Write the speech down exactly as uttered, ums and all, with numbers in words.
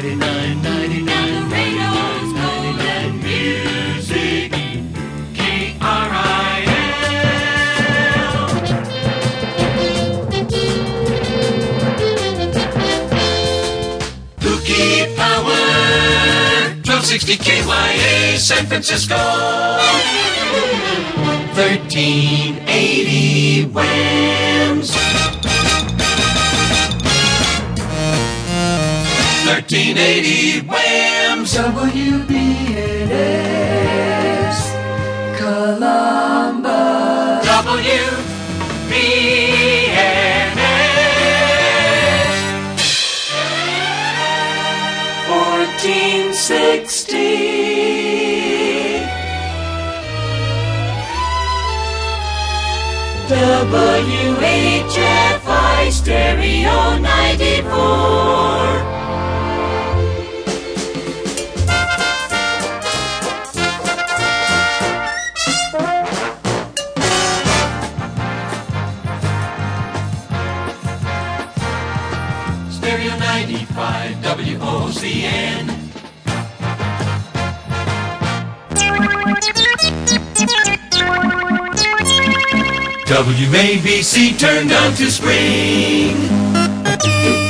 ninety-nine, ninety-nine, ninety-nine, ninety-nine Music, K R I L. Kooky Power, twelve sixty K Y A, San Francisco. thirteen eighty Whams. thirteen eighty Whams. W B N S Columbus. W B N S. fourteen sixty. W H F I Stereo ninety-four. Stereo ninety-five, W O C N. W A B C turned on to spring.